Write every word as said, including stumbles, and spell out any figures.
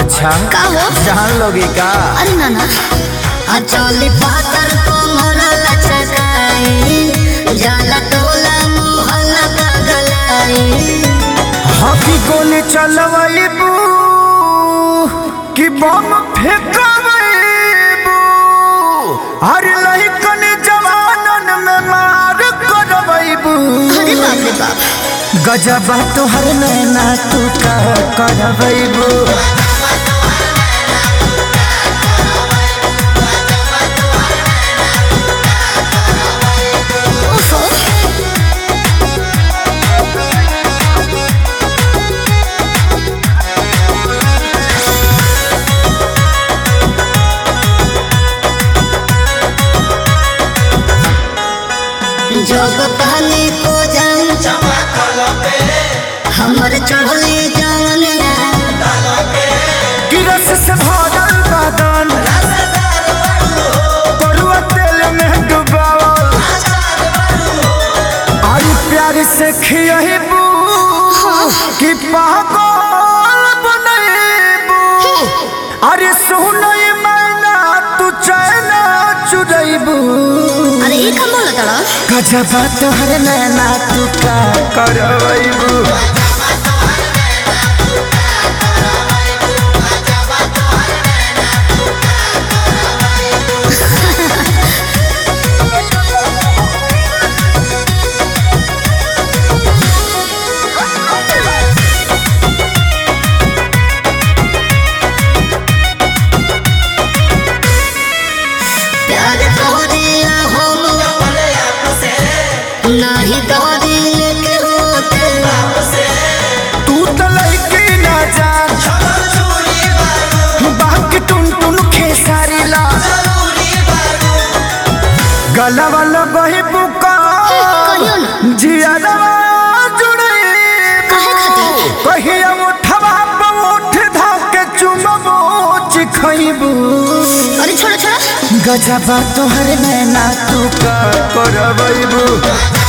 अच्छा का हो जान लोगे का? अरे ना ना अचोली पाकर को मोरा लचकाई जाला टोला मोहल्ला पगलाई हकी गोली चलवाईबू कि बम फेंकवाईबू हर लइकन जवानन में मार करवाईबू। अरे बाप रे बाप गजब तोहर नैना तू का करवाईबू। जब कहने को जाऊं हमर चढ़ले जाने गिरस से भरल बदन करुआ तेल में डुबावल अरे प्यार से खियाबू कि पागल बनैबू। अरे सुनई मैना तू चैना चुरैबू। अरे ये कम बोला तड़ा गजब तोहर नैना तू का करवाईबू। प्यार तोरिया हम नहीं तोरी लेके होते तू तो लइकी ना जान बाकी टुन टुन खेसारी ला गलवा लगही बुका कहियो ना जियारवा जुड़े काहे खातिर कहिया उठवा पे उठ धाके चुमबो चिखइबू। अरे छोड़ा छोड़ा गजब तोहर नैना तू का करवाईबू।